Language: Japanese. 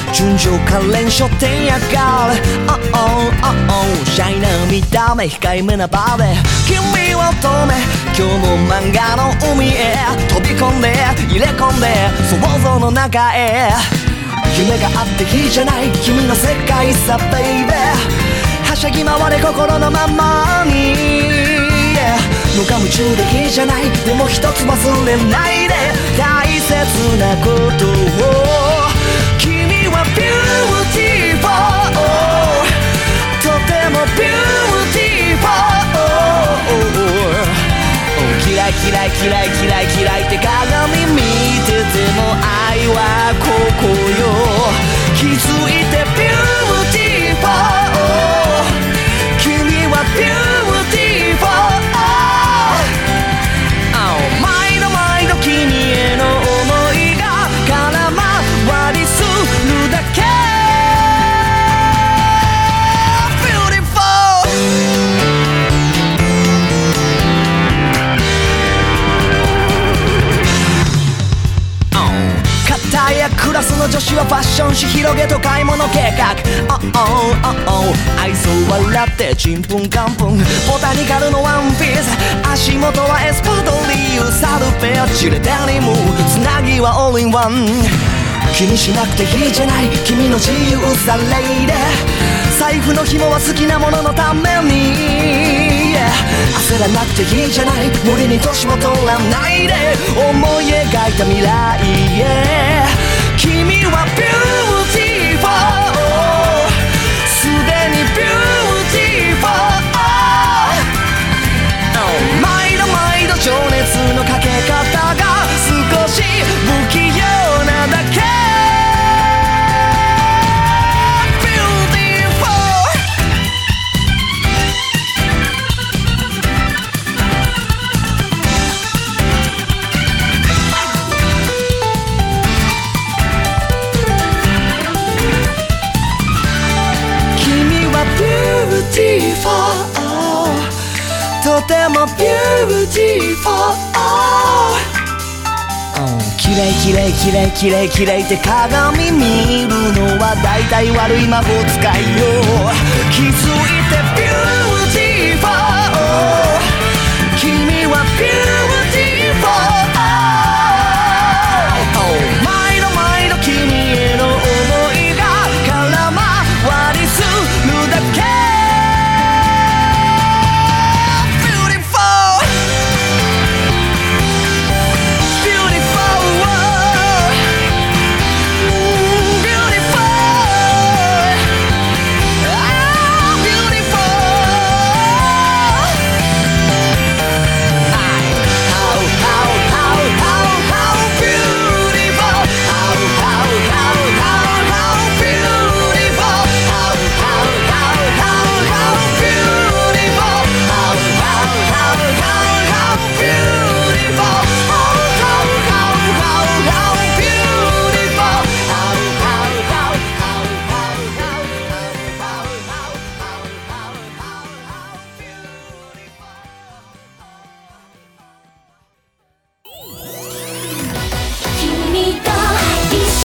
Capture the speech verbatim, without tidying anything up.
純情可憐書店やがる Oh oh oh oh シャイな見た目控えめなバーで君を止め今日も漫画の海へ飛び込んで入れ込んで想像の中へ夢があっていいじゃない君の世界さ Baby はしゃぎ回れ心のままに無我夢中でいいじゃないでも一つ忘れないで大切なことを君は beautiful とても beautiful キライキライキライキライキライって鏡見てても愛はここよ気づいて beautiful 君は beautiful毎度毎度君への想いが空回りするだけ Beautiful 片やクラスの女子はファッション誌広げと買い物計画 Oh oh oh oh 愛想笑ってちんぷんかんぷんボタニカルのワンピース足元はエスパードリーユサルペアチレデニムつなぎはオールインワン気にしなくていいじゃない君の自由さレイで財布の紐は好きなもののために焦らなくていいじゃない無理に年も取らないで思い描いた未来へ君は beautiful すでに beautiful 毎度毎度情熱のかけ方が少し不器用なだけとても beautiful キレイキレイキレイキレイキレイって鏡見るのは大体悪い魔法使いよ気づいて beautiful